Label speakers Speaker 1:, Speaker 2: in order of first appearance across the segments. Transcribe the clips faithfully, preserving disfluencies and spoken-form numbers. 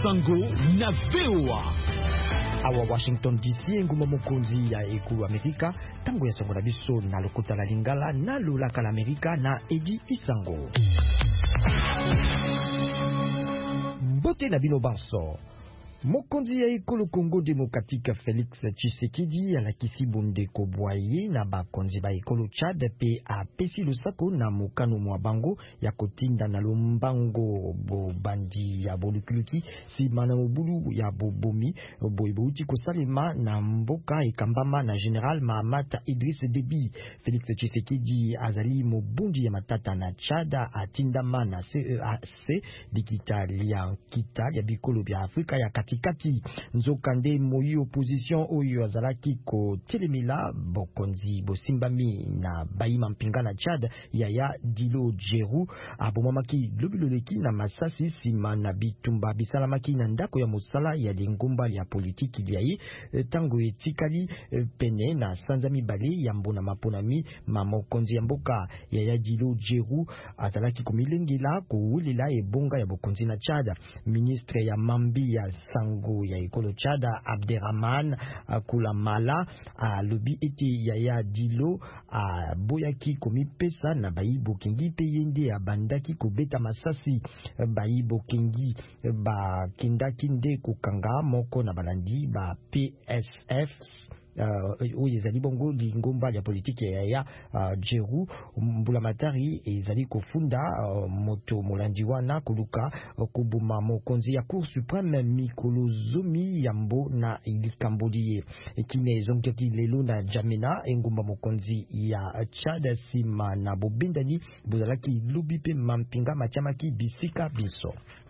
Speaker 1: Sango na V O A.
Speaker 2: Awa Washington D C nguma mokonzi ya ekulu Amerika tango ya sango na biso na lokota la lingala na lolaka la Amerika na Edi Isango. Mbote na bino banso. Mokonzi ya ekolo Congo Démocratique Félix Tshisekedi alakisi bondeko bwaye na bakonzi ba ekolo Tchad pe apesi lusako na mokano mwa bango ya kotinda na lombango bo bandi ya bolukuluki sima na mobulu ya bobomi boibouti kosalema na mboka ekambama na General Mahamat Idriss Déby. Félix Tshisekedi azali mobundi ya matata na Tchad atindama na C E A C digitali ya kita ya bikolo bya Afrika ya kati kati nzokande moyi opposition oyo azalaki ko telemila bokonzi bosimbami na bayima mpinga na Tchad Yaya Dilo Djerou abomamaki lobiloleki na masasi sima na bitumba bisalamaki na ndako ya mosala ya lingomba ya politiki liaye tango etikali pene na sanza mibale ya mbona maponami mamokonzi ya mboka. Yaya Dilo Djerou azalaki komilengela koulela ebonga ya bokonzi na Tchad. Ministre ya mambi ya sango ya ekolo Tchad Abderrahman Koulamala alobi ete Yaya Dilo boyaki komipesa na bayibo kengi pe yende abandaki kobeta masasi bayibo kengi ba kendaki nde kokanga moko na balandi ba P S F oyo ezali bongo lingomba ya politiki ya ya Djerou mbulamatari ezali kofunda moto molandi wana koluka kubuma mokonzi ya Cour suprême mikolo zomi yambo na ilikamboliye ekine zonkaki lelo na Jamena engomba mokonzi ya Tchad sima na bobendani bozalaki lubi pe mampinga machamaki bisika biso.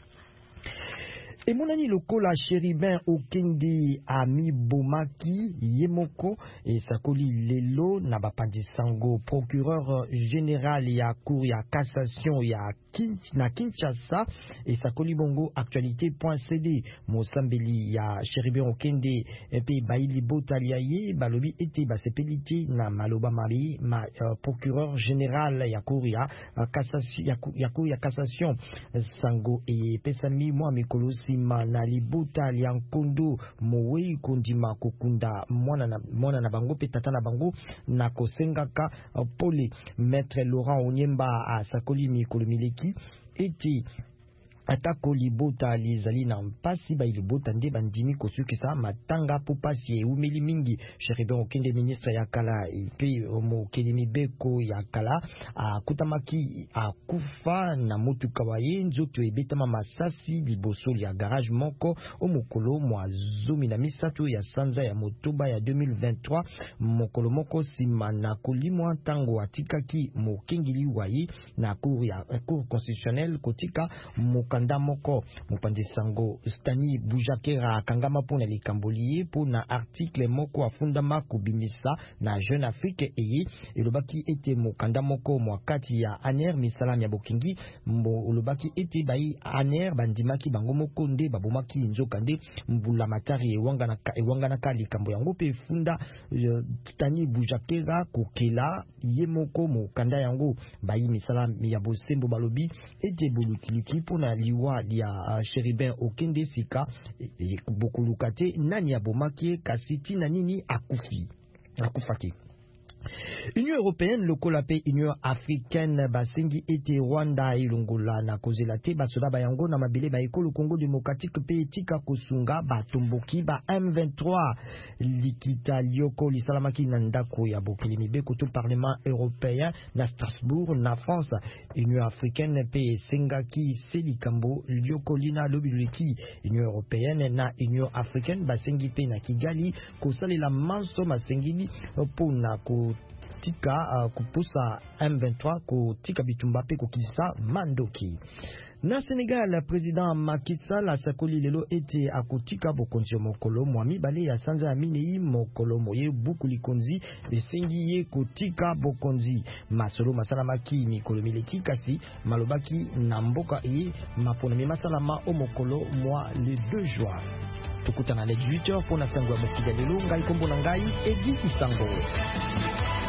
Speaker 2: Emonani lokola Chéribin Okende ami bomaki yemoko et sakoli lelo na bapandi sango procureur général ya cour ya cassation ya na Kinshasa et sakoli bongo actualité.cd mosambeli ya Chéribin Okende epe baili botaliaye balobi ete basepelite na maloba mari ma uh, procureur général ya cour ya uh, cassation ya, ya cour ya cassation sango et pesami moi mikolosi na libuta liankondo mowe kondima kokunda mwana na mwana na bango pe tata na bango na kosengaka pole. Maître Laurent Onyemba a sakoli mikolo mileki eti atako libota lizali na mpasi ba libota nde bandimi kosukisa matanga popasi eumeli mingi. Chéribin Okende ministre ya kala pe mokeli mibeko ya kala akutamaki akufa na motuka waye nzoto ebetama masasi liboso ya garage moko omokolo mwa zomi na misato ya sanza ya motoba ya deux mille vingt-trois mokolo moko sima na kolimwa tango atikaki mokengili waye na cour ya cour constitutionnelle kotika moka kanda moko mopandi sango Stani Boujakera kangama pona likamboliye pona article moko afundama kubimisa na Jeune Afrique eye elobaki ete mokanda moko mwakati ya aner misalam ya bokingi mbo elobaki ete bai aner bandimaki bango moko nde babomaki nzoka nde mbula matari ewanga na ewanga na kali kambo yango pe funda uh, Stani Boujakera kokela ye moko mokanda yango bai misalam ya bosembo balobi ete bolukiliki pona liwa ya uh, Chéribin Okende sika bokulukate nani abomaki kasiti na nini akufi akufaki. Union européenne lokola pe Union africaine basengi ete Rwanda ilongola na kozela te basoda bayango na mabele ba ekolo Congo démocratique pe etika kosunga batomboki ba M vingt-trois likita lioko lisalamaki na ndako ya bokili mibeko to parlement européen na Strasbourg na France. Union africaine pe sengaki selikambo lioko lina lobiliki Union européenne na Union africaine basengi pe na Kigali kosalela manso masengili pona ko tika uh, kupusa M vingt-trois ko tika bitumba pe ko kisa mandoki. Na Sénégal, président Macky Sall asakoli lelo ete akotika bokonzi mokolo mwami bale ya sanza ya minei mokolo moye buku likonzi esengi ye kotika bokonzi masolo masalamaki mikolo mileki kasi malobaki na mboka e maponami masalama o mokolo mwa le deux juin. Tukutana le dix-huit heures pour na sango ya mokili lelo ngai kombo na ngai Edi Isango.